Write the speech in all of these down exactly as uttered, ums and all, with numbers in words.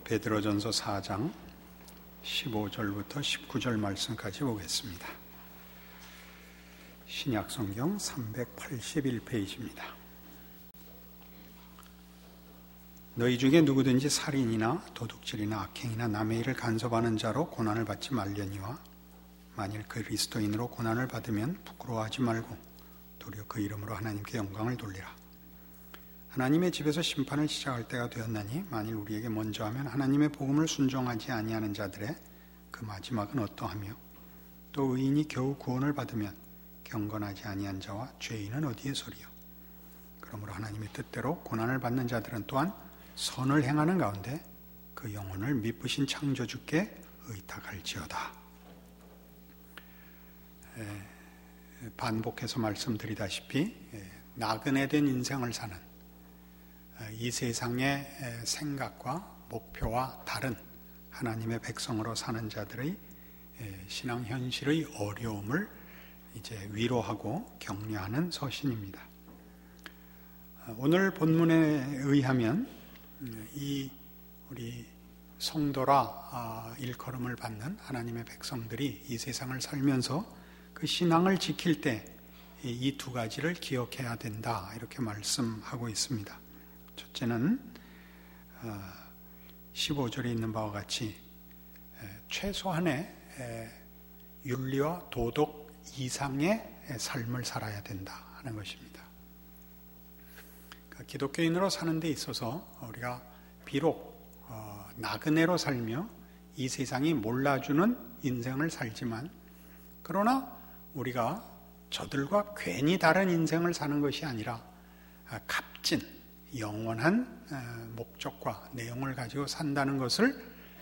베드로전서 사 장 십오 절부터 십구 절 말씀까지 보겠습니다. 신약성경 삼백팔십일 페이지입니다. 너희 중에 누구든지 살인이나 도둑질이나 악행이나 남의 일을 간섭하는 자로 고난을 받지 말려니와 만일 그리스도인으로 고난을 받으면 부끄러워하지 말고 도리어 그 이름으로 하나님께 영광을 돌리라. 하나님의 집에서 심판을 시작할 때가 되었나니 만일 우리에게 먼저 하면 하나님의 복음을 순종하지 아니하는 자들의 그 마지막은 어떠하며 또 의인이 겨우 구원을 받으면 경건하지 아니한 자와 죄인은 어디에 서리요. 그러므로 하나님의 뜻대로 고난을 받는 자들은 또한 선을 행하는 가운데 그 영혼을 미쁘신 창조주께 의탁할지어다. 에, 반복해서 말씀드리다시피 에, 나그네 된 인생을 사는 이 세상의 생각과 목표와 다른 하나님의 백성으로 사는 자들의 신앙 현실의 어려움을 이제 위로하고 격려하는 서신입니다. 오늘 본문에 의하면 이 우리 성도라 일컬음을 받는 하나님의 백성들이 이 세상을 살면서 그 신앙을 지킬 때 이 두 가지를 기억해야 된다, 이렇게 말씀하고 있습니다. 첫째는 십오 절에 있는 바와 같이 최소한의 윤리와 도덕 이상의 삶을 살아야 된다 하는 것입니다. 기독교인으로 사는 데 있어서 우리가 비록 나그네로 살며 이 세상이 몰라주는 인생을 살지만, 그러나 우리가 저들과 괜히 다른 인생을 사는 것이 아니라 값진 영원한 목적과 내용을 가지고 산다는 것을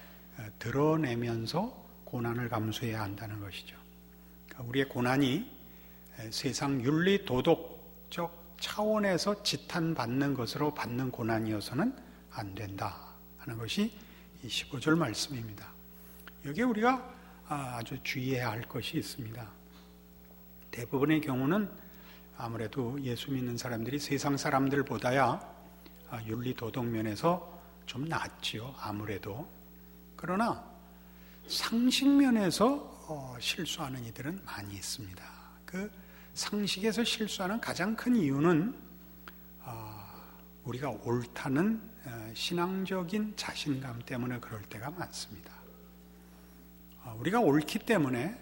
드러내면서 고난을 감수해야 한다는 것이죠. 우리의 고난이 세상 윤리 도덕적 차원에서 지탄받는 것으로 받는 고난이어서는 안 된다 하는 것이 이 십오 절 말씀입니다. 여기에 우리가 아주 주의해야 할 것이 있습니다. 대부분의 경우는 아무래도 예수 믿는 사람들이 세상 사람들보다야 윤리 도덕 면에서 좀 낫지요, 아무래도. 그러나 상식 면에서 실수하는 이들은 많이 있습니다. 그 상식에서 실수하는 가장 큰 이유는 우리가 옳다는 신앙적인 자신감 때문에 그럴 때가 많습니다. 우리가 옳기 때문에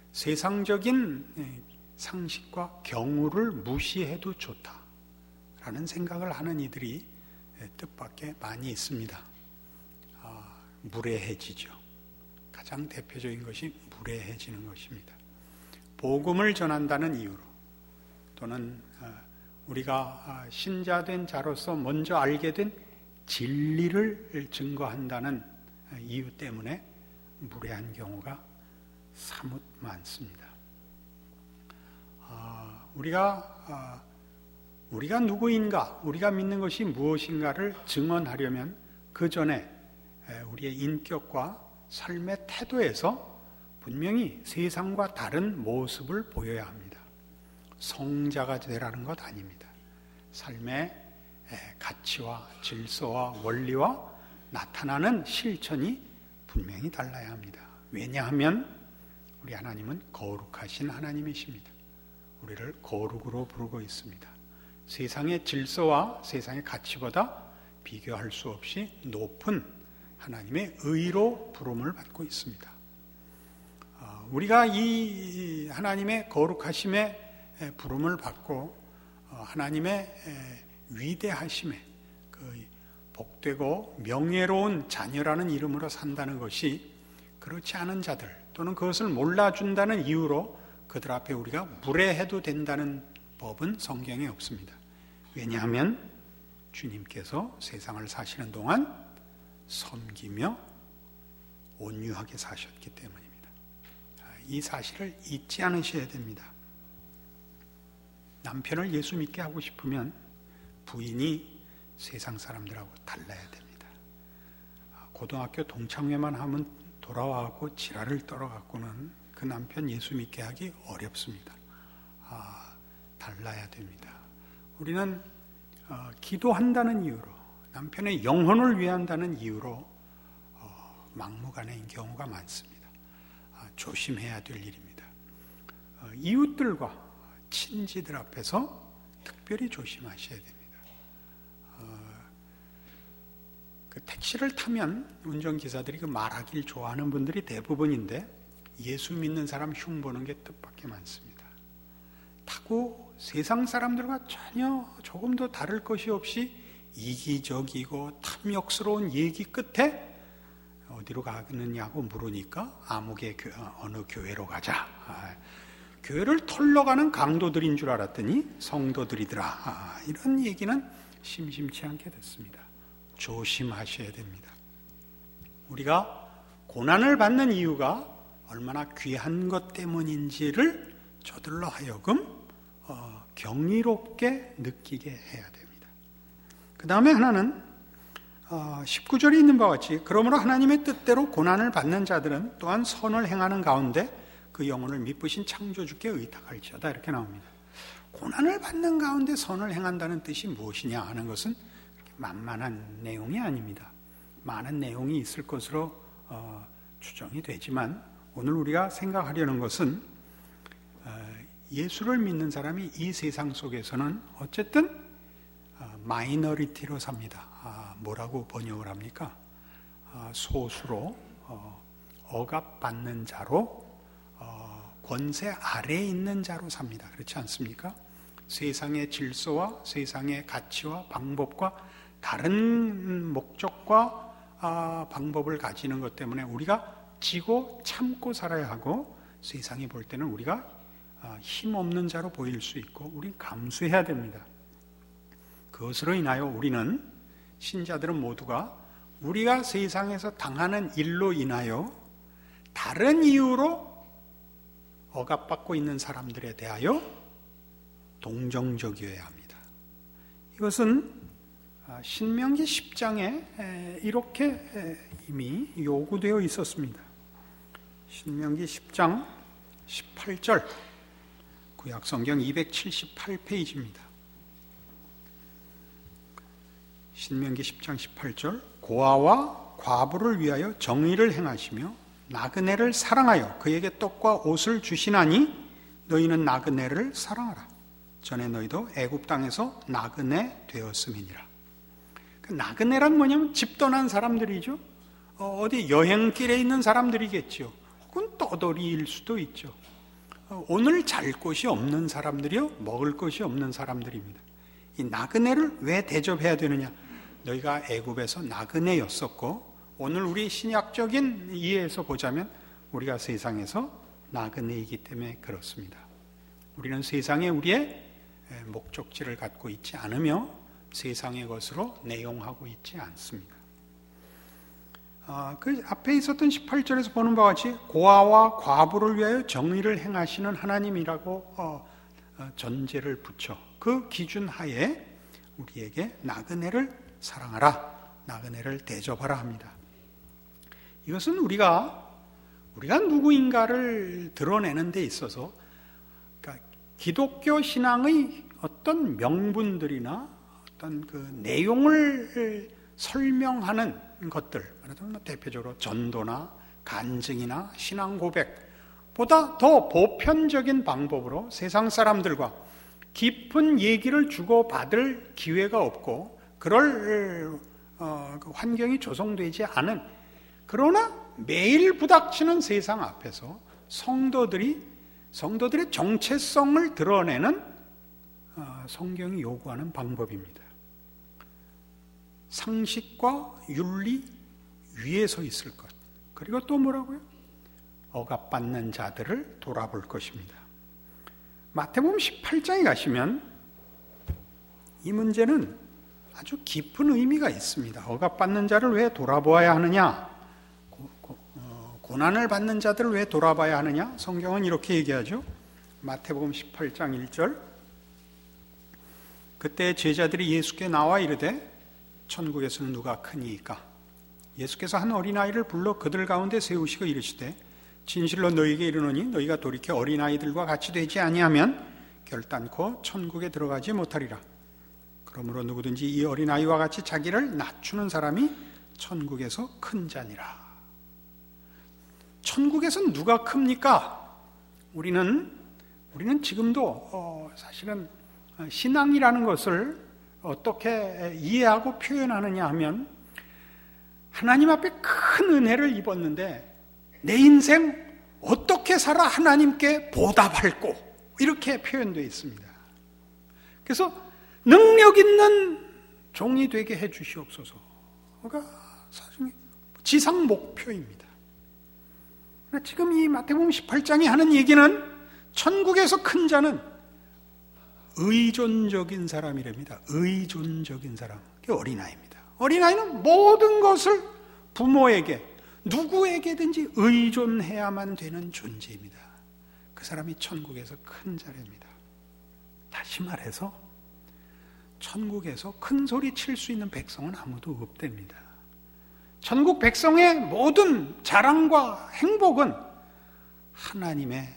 세상적인 상식과 경우를 무시해도 좋다라는 생각을 하는 이들이 뜻밖의 많이 있습니다. 아, 무례해지죠. 가장 대표적인 것이 무례해지는 것입니다. 복음을 전한다는 이유로, 또는 우리가 신자된 자로서 먼저 알게 된 진리를 증거한다는 이유 때문에 무례한 경우가 사뭇 많습니다. 아, 우리가 아, 우리가 누구인가, 우리가 믿는 것이 무엇인가를 증언하려면 그 전에 우리의 인격과 삶의 태도에서 분명히 세상과 다른 모습을 보여야 합니다. 성자가 되라는 것 아닙니다. 삶의 가치와 질서와 원리와 나타나는 실천이 분명히 달라야 합니다. 왜냐하면 우리 하나님은 거룩하신 하나님이십니다. 우리를 거룩으로 부르고 있습니다. 세상의 질서와 세상의 가치보다 비교할 수 없이 높은 하나님의 의로 부름을 받고 있습니다. 우리가 이 하나님의 거룩하심에 부름을 받고 하나님의 위대하심에 그 복되고 명예로운 자녀라는 이름으로 산다는 것이 그렇지 않은 자들, 또는 그것을 몰라준다는 이유로 그들 앞에 우리가 무례해도 된다는 법은 성경에 없습니다. 왜냐하면 주님께서 세상을 사시는 동안 섬기며 온유하게 사셨기 때문입니다. 이 사실을 잊지 않으셔야 됩니다. 남편을 예수 믿게 하고 싶으면 부인이 세상 사람들하고 달라야 됩니다. 고등학교 동창회만 하면 돌아와갖고 지랄을 떨어갖고는 그 남편 예수 믿게 하기 어렵습니다. 아, 달라야 됩니다. 우리는 어, 기도한다는 이유로, 남편의 영혼을 위한다는 이유로 막무가내인 경우가 많습니다. 조심해야 될 일입니다. 이웃들과 친지들 앞에서 특별히 조심하셔야 됩니다. 그 택시를 타면 운전기사들이 그 말하길 좋아하는 분들이 대부분인데 예수 믿는 사람 흉보는 게 뜻밖의 많습니다. 타고 세상 사람들과 전혀 조금도 다를 것이 없이 이기적이고 탐욕스러운 얘기 끝에 어디로 가느냐고 물으니까 아무개 교, 어느 교회로 가자. 아, 교회를 털러 가는 강도들인 줄 알았더니 성도들이더라. 아, 이런 얘기는 심심치 않게 됐습니다. 조심하셔야 됩니다. 우리가 고난을 받는 이유가 얼마나 귀한 것 때문인지를 저들로 하여금 어, 경이롭게 느끼게 해야 됩니다. 그 다음에 하나는 어, 십구 절에 있는 바와 같이 그러므로 하나님의 뜻대로 고난을 받는 자들은 또한 선을 행하는 가운데 그 영혼을 미쁘신 창조주께 의탁할지어다 이렇게 나옵니다. 고난을 받는 가운데 선을 행한다는 뜻이 무엇이냐 하는 것은 만만한 내용이 아닙니다. 많은 내용이 있을 것으로 어, 추정이 되지만 오늘 우리가 생각하려는 것은 어, 예수를 믿는 사람이 이 세상 속에서는 어쨌든 어, 마이너리티로 삽니다. 아, 뭐라고 번역을 합니까? 아, 소수로 어, 억압받는 자로 어, 권세 아래에 있는 자로 삽니다. 그렇지 않습니까? 세상의 질서와 세상의 가치와 방법과 다른 목적과 아, 방법을 가지는 것 때문에 우리가 지고 참고 살아야 하고 세상이 볼 때는 우리가 아, 힘없는 자로 보일 수 있고 우린 감수해야 됩니다. 그것으로 인하여 우리는 신자들은 모두가 우리가 세상에서 당하는 일로 인하여 다른 이유로 억압받고 있는 사람들에 대하여 동정적이어야 합니다. 이것은 신명기 십 장에 이렇게 이미 요구되어 있었습니다. 신명기 십 장 십팔 절 구약성경 이백칠십팔 페이지입니다. 신명기 십 장 십팔 절 고아와 과부를 위하여 정의를 행하시며 나그네를 사랑하여 그에게 떡과 옷을 주시나니 너희는 나그네를 사랑하라. 전에 너희도 애굽 땅에서 나그네 되었음이니라. 그 나그네란 뭐냐면 집 떠난 사람들이죠. 어, 어디 여행길에 있는 사람들이겠죠. 혹은 떠돌이일 수도 있죠. 어, 오늘 잘 곳이 없는 사람들이요, 먹을 것이 없는 사람들입니다. 이 나그네를 왜 대접해야 되느냐? 너희가 애굽에서 나그네였었고 오늘 우리 신약적인 이해에서 보자면 우리가 세상에서 나그네이기 때문에 그렇습니다. 우리는 세상에 우리의 목적지를 갖고 있지 않으며 세상의 것으로 내용하고 있지 않습니다. 아, 그 앞에 있었던 십팔 절에서 보는 바와 같이 고아와 과부를 위하여 정의를 행하시는 하나님이라고 어, 어, 전제를 붙여 그 기준 하에 우리에게 나그네를 사랑하라, 나그네를 대접하라 합니다. 이것은 우리가 우리가 누구인가를 드러내는 데 있어서 그러니까 기독교 신앙의 어떤 명분들이나 어떤 그 내용을 설명하는 것들, 말하자면 대표적으로 전도나 간증이나 신앙 고백보다 더 보편적인 방법으로 세상 사람들과 깊은 얘기를 주고받을 기회가 없고 그럴 어, 그 환경이 조성되지 않은, 그러나 매일 부닥치는 세상 앞에서 성도들이 성도들의 정체성을 드러내는 어, 성경이 요구하는 방법입니다. 상식과 윤리 위에 서 있을 것. 그리고 또 뭐라고요? 억압받는 자들을 돌아볼 것입니다. 마태복음 십팔 장에 가시면 이 문제는 아주 깊은 의미가 있습니다. 억압받는 자를 왜 돌아보아야 하느냐? 고, 고, 어, 고난을 받는 자들을 왜 돌아봐야 하느냐? 성경은 이렇게 얘기하죠. 마태복음 십팔 장 일 절 그때 제자들이 예수께 나와 이르되 천국에서는 누가 크니이까? 예수께서 한 어린아이를 불러 그들 가운데 세우시고 이르시되 진실로 너희에게 이르노니 너희가 돌이켜 어린아이들과 같이 되지 아니하면 결단코 천국에 들어가지 못하리라. 그러므로 누구든지 이 어린아이와 같이 자기를 낮추는 사람이 천국에서 큰 자니라. 천국에서는 누가 큽니까? 우리는 우리는 지금도 어, 사실은 신앙이라는 것을 어떻게 이해하고 표현하느냐 하면, 하나님 앞에 큰 은혜를 입었는데 내 인생 어떻게 살아 하나님께 보답할 거, 이렇게 표현되어 있습니다. 그래서 능력 있는 종이 되게 해 주시옵소서가 사실 지상 목표입니다. 지금 이 마태복음 십팔 장이 하는 얘기는 천국에서 큰 자는 의존적인 사람이랍니다. 의존적인 사람, 그게 어린아이입니다. 어린아이는 모든 것을 부모에게, 누구에게든지 의존해야만 되는 존재입니다. 그 사람이 천국에서 큰 자랍니다. 다시 말해서 천국에서 큰 소리 칠 수 있는 백성은 아무도 없답니다. 천국 백성의 모든 자랑과 행복은 하나님의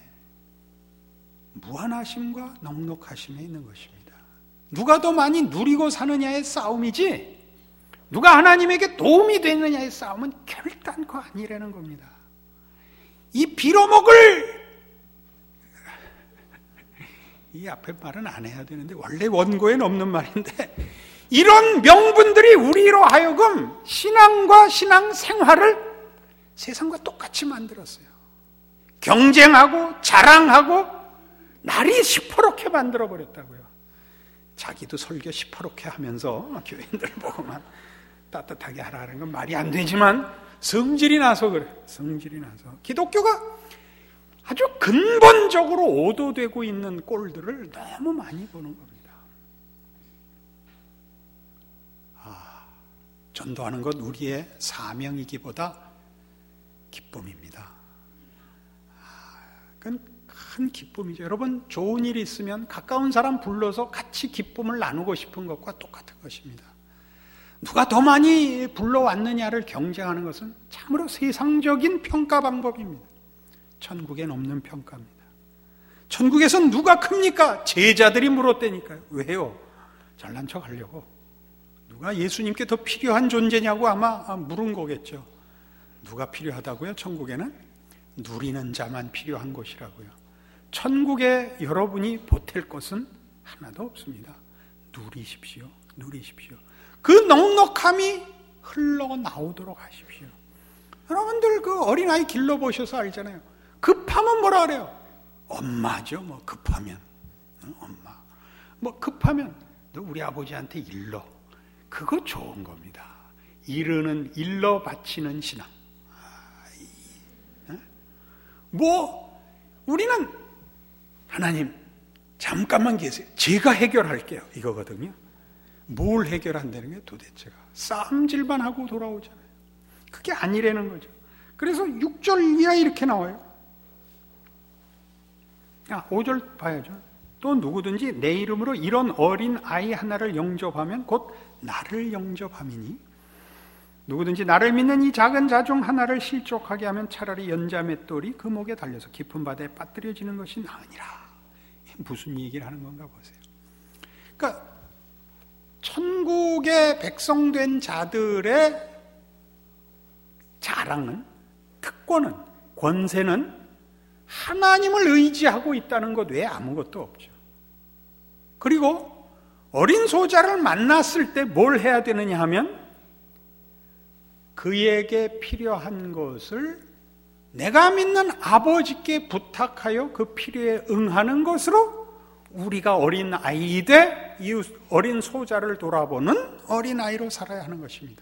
무한하심과 넉넉하심에 있는 것입니다. 누가 더 많이 누리고 사느냐의 싸움이지, 누가 하나님에게 도움이 되느냐의 싸움은 결단코 아니라는 겁니다. 이 빌어먹을, 이 앞에 말은 안 해야 되는데 원래 원고에는 없는 말인데, 이런 명분들이 우리로 하여금 신앙과 신앙 생활을 세상과 똑같이 만들었어요. 경쟁하고 자랑하고 날이 시퍼렇게 만들어버렸다고요. 자기도 설교 시퍼렇게 하면서 교인들 보고만 따뜻하게 하라는 건 말이 안 되지만 성질이 나서 그래. 성질이 나서 기독교가 아주 근본적으로 오도되고 있는 꼴들을 너무 많이 보는 겁니다. 아, 전도하는 것 우리의 사명이기보다 기쁨입니다. 아, 그건 큰 기쁨이죠. 여러분, 좋은 일이 있으면 가까운 사람 불러서 같이 기쁨을 나누고 싶은 것과 똑같은 것입니다. 누가 더 많이 불러왔느냐를 경쟁하는 것은 참으로 세상적인 평가 방법입니다. 천국엔 없는 평가입니다. 천국에선 누가 큽니까? 제자들이 물었다니까요. 왜요? 잘난 척 하려고. 누가 예수님께 더 필요한 존재냐고 아마 물은 거겠죠. 누가 필요하다고요? 천국에는 누리는 자만 필요한 곳이라고요. 천국에 여러분이 보탤 것은 하나도 없습니다. 누리십시오. 누리십시오. 그 넉넉함이 흘러나오도록 하십시오. 여러분들 그 어린아이 길러보셔서 알잖아요. 급하면 뭐라 그래요? 엄마죠. 뭐 급하면. 엄마. 뭐 급하면 너 우리 아버지한테 일러. 그거 좋은 겁니다. 이르는, 일러 바치는 신앙. 뭐 우리는 하나님 잠깐만 계세요. 제가 해결할게요. 이거거든요. 뭘 해결한다는 게 도대체가. 싸움질만 하고 돌아오잖아요. 그게 아니라는 거죠. 그래서 육 절 이하 이렇게 나와요. 아, 오 절 봐야죠. 또 누구든지 내 이름으로 이런 어린 아이 하나를 영접하면 곧 나를 영접함이니, 누구든지 나를 믿는 이 작은 자 중 하나를 실족하게 하면 차라리 연자 맷돌이 그 목에 달려서 깊은 바다에 빠뜨려지는 것이 나으니라. 무슨 얘기를 하는 건가 보세요. 그러니까 천국의 백성된 자들의 자랑은, 특권은, 권세는 하나님을 의지하고 있다는 것 외에 아무것도 없죠. 그리고 어린 소자를 만났을 때 뭘 해야 되느냐 하면, 그에게 필요한 것을 내가 믿는 아버지께 부탁하여 그 필요에 응하는 것으로 우리가 어린 아이되 이웃 어린 소자를 돌아보는 어린 아이로 살아야 하는 것입니다.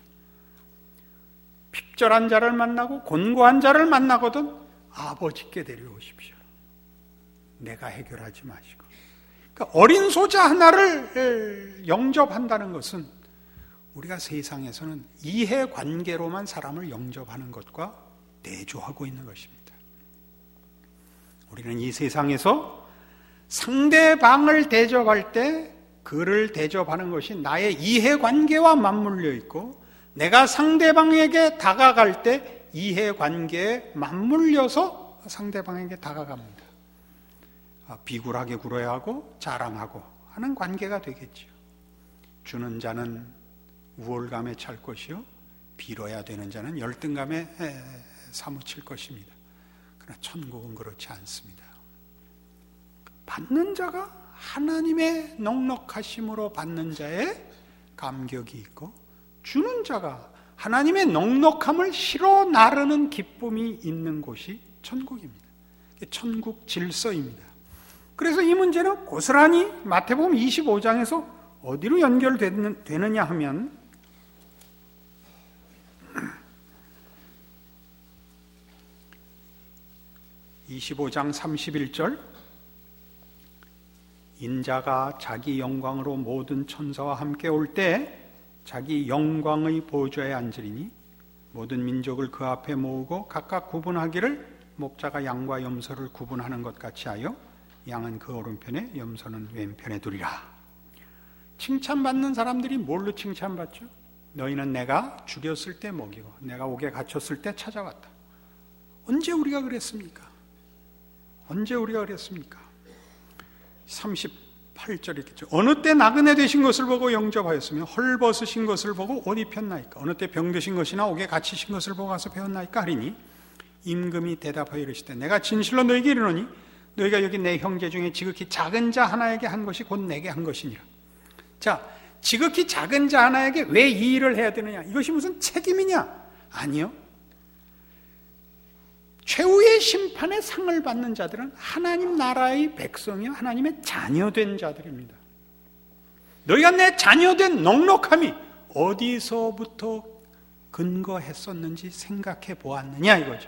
핍절한 자를 만나고 곤고한 자를 만나거든 아버지께 데려오십시오. 내가 해결하지 마시고. 그러니까 어린 소자 하나를 영접한다는 것은 우리가 세상에서는 이해관계로만 사람을 영접하는 것과 대조하고 있는 것입니다. 우리는 이 세상에서 상대방을 대접할 때 그를 대접하는 것이 나의 이해관계와 맞물려 있고, 내가 상대방에게 다가갈 때 이해관계에 맞물려서 상대방에게 다가갑니다. 비굴하게 굴어야 하고 자랑하고 하는 관계가 되겠죠. 주는 자는 우월감에 찰 것이요 빌어야 되는 자는 열등감에 사무칠 것입니다. 그러나 천국은 그렇지 않습니다. 받는 자가 하나님의 넉넉하심으로 받는 자의 감격이 있고, 주는 자가 하나님의 넉넉함을 실어 나르는 기쁨이 있는 곳이 천국입니다. 천국 질서입니다. 그래서 이 문제는 고스란히 마태복음 이십오 장에서 어디로 연결되느냐 하면 이십오 장 삼십일 절, 인자가 자기 영광으로 모든 천사와 함께 올 때 자기 영광의 보좌에 앉으리니 모든 민족을 그 앞에 모으고 각각 구분하기를 목자가 양과 염소를 구분하는 것 같이 하여 양은 그 오른편에 염소는 왼편에 두리라. 칭찬받는 사람들이 뭘로 칭찬받죠? 너희는 내가 죽였을 때 먹이고 내가 옥에 갇혔을 때 찾아왔다. 언제 우리가 그랬습니까? 언제 우리가 그랬습니까? 삼십팔 절이겠죠. 어느 때 나그네 되신 것을 보고 영접하였으며 헐벗으신 것을 보고 옷 입혔나이까? 어느 때 병드신 것이나 옥에 갇히신 것을 보고 가서 배웠나이까? 하리니 임금이 대답하여 이르시되 내가 진실로 너희에게 이르노니 너희가 여기 내 형제 중에 지극히 작은 자 하나에게 한 것이 곧 내게 한 것이니라. 자, 지극히 작은 자 하나에게 왜 이 일을 해야 되느냐? 이것이 무슨 책임이냐? 아니요. 최후의 심판의 상을 받는 자들은 하나님 나라의 백성이요 하나님의 자녀된 자들입니다. 너희가 내 자녀된 넉넉함이 어디서부터 근거했었는지 생각해 보았느냐 이거죠.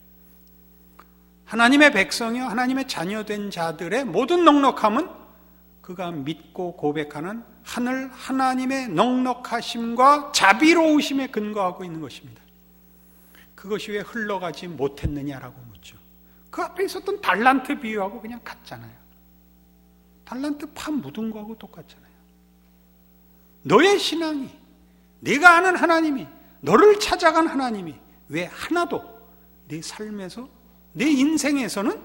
하나님의 백성이요 하나님의 자녀된 자들의 모든 넉넉함은 그가 믿고 고백하는 하늘 하나님의 넉넉하심과 자비로우심에 근거하고 있는 것입니다. 그것이 왜 흘러가지 못했느냐라고 묻죠. 그 앞에 있었던 달란트 비유하고 그냥 같잖아요. 달란트 파 묻은 거하고 똑같잖아요. 너의 신앙이, 네가 아는 하나님이, 너를 찾아간 하나님이 왜 하나도 네 삶에서, 내 인생에서는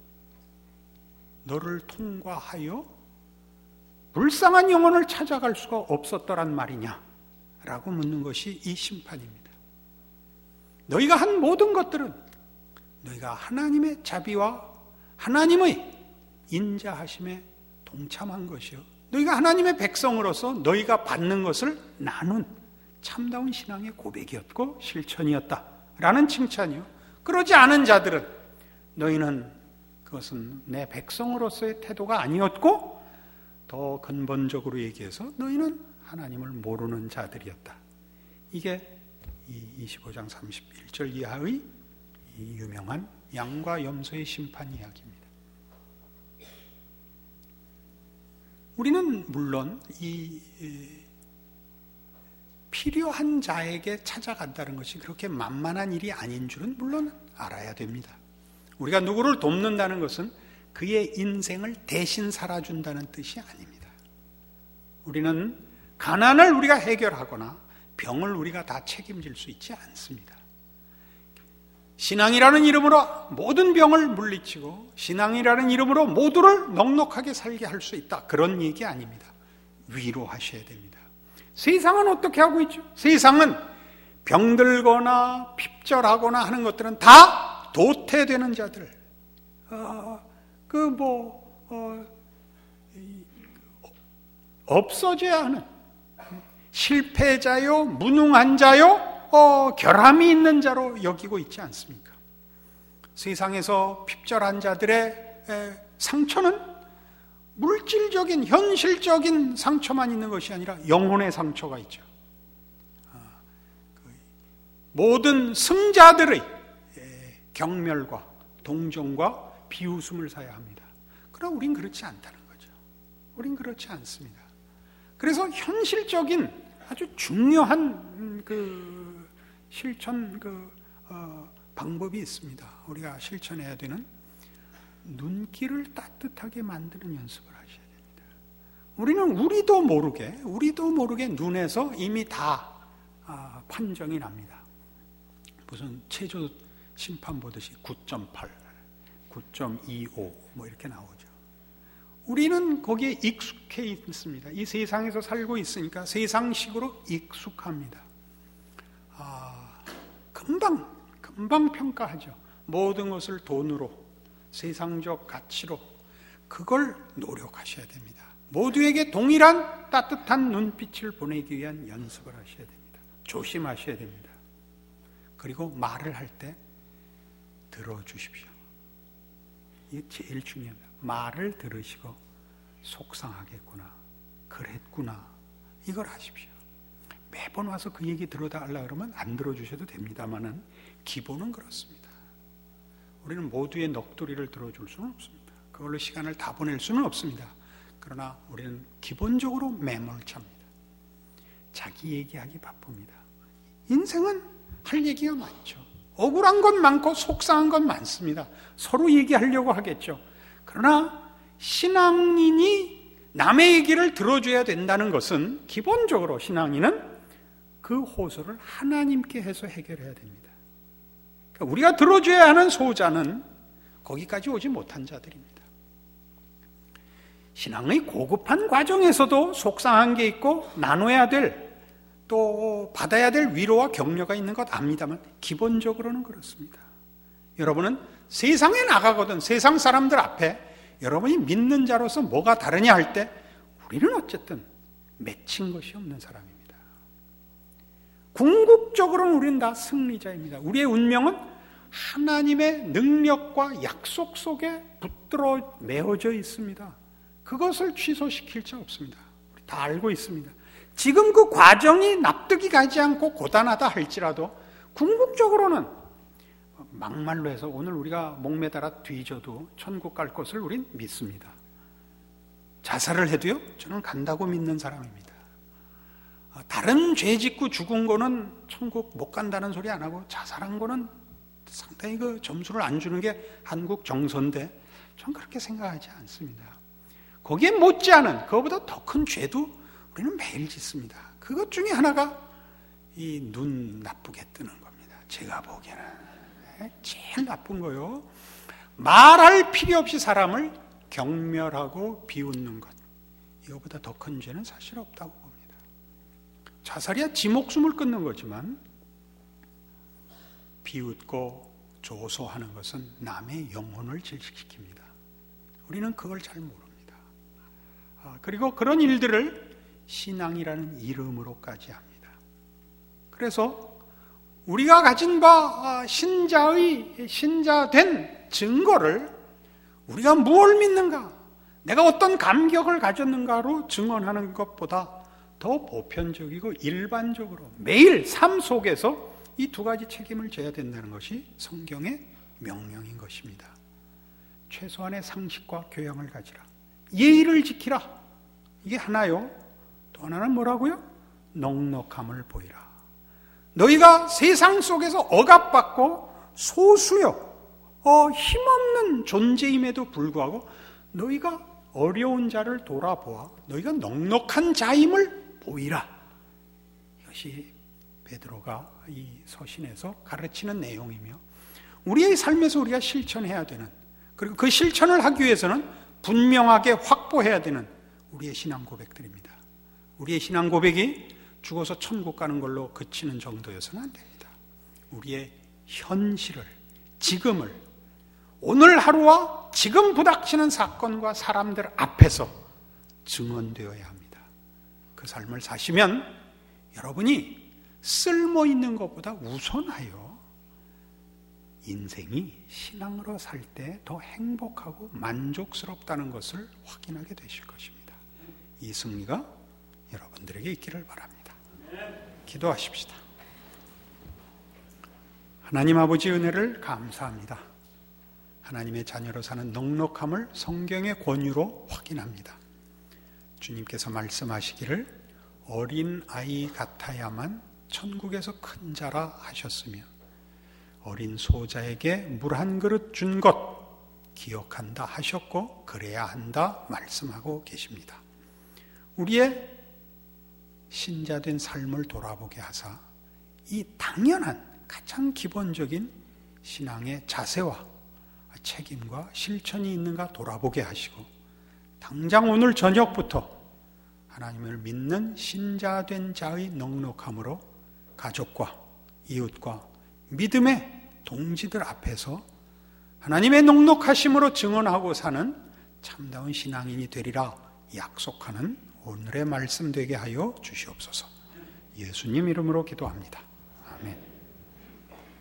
너를 통과하여 불쌍한 영혼을 찾아갈 수가 없었더란 말이냐라고 묻는 것이 이 심판입니다. 너희가 한 모든 것들은 너희가 하나님의 자비와 하나님의 인자하심에 동참한 것이요 너희가 하나님의 백성으로서 너희가 받는 것을 나눈 참다운 신앙의 고백이었고 실천이었다라는 칭찬이요. 그러지 않은 자들은 너희는 그것은 내 백성으로서의 태도가 아니었고 더 근본적으로 얘기해서 너희는 하나님을 모르는 자들이었다. 이게 이 이십오 장 삼십일 절 이하의 이 유명한 양과 염소의 심판 이야기입니다. 우리는 물론 이 필요한 자에게 찾아간다는 것이 그렇게 만만한 일이 아닌 줄은 물론 알아야 됩니다. 우리가 누구를 돕는다는 것은 그의 인생을 대신 살아준다는 뜻이 아닙니다. 우리는 가난을 우리가 해결하거나 병을 우리가 다 책임질 수 있지 않습니다. 신앙이라는 이름으로 모든 병을 물리치고 신앙이라는 이름으로 모두를 넉넉하게 살게 할 수 있다. 그런 얘기 아닙니다. 위로하셔야 됩니다. 세상은 어떻게 하고 있죠? 세상은 병들거나 핍절하거나 하는 것들은 다 도태되는 자들, 어, 그 뭐, 어, 없어져야 하는 실패자요, 무능한 자요, 어, 결함이 있는 자로 여기고 있지 않습니까? 세상에서 핍절한 자들의 에, 상처는 물질적인, 현실적인 상처만 있는 것이 아니라 영혼의 상처가 있죠. 아, 그, 모든 승자들의 에, 경멸과 동정과 비웃음을 사야 합니다. 그러나 우린 그렇지 않다는 거죠. 우린 그렇지 않습니다. 그래서 현실적인 아주 중요한 그 실천 그 어, 방법이 있습니다. 우리가 실천해야 되는 눈길을 따뜻하게 만드는 연습을 하셔야 됩니다. 우리는 우리도 모르게 우리도 모르게 눈에서 이미 다 아, 판정이 납니다. 무슨 체조 심판 보듯이 구 점 팔, 구 점 이오 뭐 이렇게 나오죠. 우리는 거기에 익숙해 있습니다. 이 세상에서 살고 있으니까 세상식으로 익숙합니다. 아, 금방 금방 평가하죠. 모든 것을 돈으로, 세상적 가치로 그걸 노력하셔야 됩니다. 모두에게 동일한 따뜻한 눈빛을 보내기 위한 연습을 하셔야 됩니다. 조심하셔야 됩니다. 그리고 말을 할 때 들어주십시오. 이게 제일 중요합니다. 말을 들으시고 속상하겠구나, 그랬구나, 이걸 하십시오. 매번 와서 그 얘기 들어달라 그러면 안 들어주셔도 됩니다만은 기본은 그렇습니다. 우리는 모두의 넋두리를 들어줄 수는 없습니다. 그걸로 시간을 다 보낼 수는 없습니다. 그러나 우리는 기본적으로 매몰차입니다. 자기 얘기하기 바쁩니다. 인생은 할 얘기가 많죠. 억울한 건 많고 속상한 건 많습니다. 서로 얘기하려고 하겠죠. 그러나 신앙인이 남의 얘기를 들어줘야 된다는 것은 기본적으로 신앙인은 그 호소를 하나님께 해서 해결해야 됩니다. 그러니까 우리가 들어줘야 하는 소자는 거기까지 오지 못한 자들입니다. 신앙의 고급한 과정에서도 속상한 게 있고 나눠야 될, 또 받아야 될 위로와 격려가 있는 것 압니다만 기본적으로는 그렇습니다. 여러분은 세상에 나가거든 세상 사람들 앞에 여러분이 믿는 자로서 뭐가 다르냐 할 때 우리는 어쨌든 맺힌 것이 없는 사람입니다. 궁극적으로는 우리는 다 승리자입니다. 우리의 운명은 하나님의 능력과 약속 속에 붙들어 매어져 있습니다. 그것을 취소시킬 자 없습니다. 우리 다 알고 있습니다. 지금 그 과정이 납득이 가지 않고 고단하다 할지라도 궁극적으로는 막말로 해서 오늘 우리가 목매달아 뒤져도 천국 갈 것을 우린 믿습니다. 자살을 해도요, 저는 간다고 믿는 사람입니다. 다른 죄 짓고 죽은 거는 천국 못 간다는 소리 안 하고 자살한 거는 상당히 그 점수를 안 주는 게 한국 정서인데 저는 그렇게 생각하지 않습니다. 거기에 못지않은 그거보다 더 큰 죄도 우리는 매일 짓습니다. 그것 중에 하나가 이 눈 나쁘게 뜨는 겁니다. 제가 보기에는 제일 나쁜 거요. 말할 필요 없이 사람을 경멸하고 비웃는 것, 이거보다 더 큰 죄는 사실 없다고 봅니다. 자살이야 지 목숨을 끊는 거지만 비웃고 조소하는 것은 남의 영혼을 질식시킵니다. 우리는 그걸 잘 모릅니다. 아, 그리고 그런 일들을 신앙이라는 이름으로까지 합니다. 그래서 우리가 가진 바 신자의 신자된 증거를 우리가 무엇을 믿는가, 내가 어떤 감격을 가졌는가로 증언하는 것보다 더 보편적이고 일반적으로 매일 삶 속에서 이 두 가지 책임을 져야 된다는 것이 성경의 명령인 것입니다. 최소한의 상식과 교양을 가지라, 예의를 지키라, 이게 하나요. 또 하나는 뭐라고요? 넉넉함을 보이라. 너희가 세상 속에서 억압받고 소수요, 어, 힘없는 존재임에도 불구하고 너희가 어려운 자를 돌아보아 너희가 넉넉한 자임을 보이라. 이것이 베드로가 이 서신에서 가르치는 내용이며 우리의 삶에서 우리가 실천해야 되는, 그리고 그 실천을 하기 위해서는 분명하게 확보해야 되는 우리의 신앙 고백들입니다. 우리의 신앙 고백이 죽어서 천국 가는 걸로 그치는 정도여서는 안 됩니다. 우리의 현실을, 지금을, 오늘 하루와 지금 부닥치는 사건과 사람들 앞에서 증언되어야 합니다. 그 삶을 사시면 여러분이 쓸모있는 것보다 우선하여 인생이 신앙으로 살 때 더 행복하고 만족스럽다는 것을 확인하게 되실 것입니다. 이 승리가 여러분들에게 있기를 바랍니다. 기도하십시다. 하나님 아버지 은혜를 감사합니다. 하나님의 자녀로 사는 넉넉함을 성경의 권유로 확인합니다. 주님께서 말씀하시기를 어린 아이 같아야만 천국에서 큰 자라 하셨으며 어린 소자에게 물 한 그릇 준 것 기억한다 하셨고 그래야 한다 말씀하고 계십니다. 우리의 신자된 삶을 돌아보게 하사 이 당연한 가장 기본적인 신앙의 자세와 책임과 실천이 있는가 돌아보게 하시고 당장 오늘 저녁부터 하나님을 믿는 신자된 자의 넉넉함으로 가족과 이웃과 믿음의 동지들 앞에서 하나님의 넉넉하심으로 증언하고 사는 참다운 신앙인이 되리라 약속하는 오늘의 말씀 되게 하여 주시옵소서. 예수님 이름으로 기도합니다.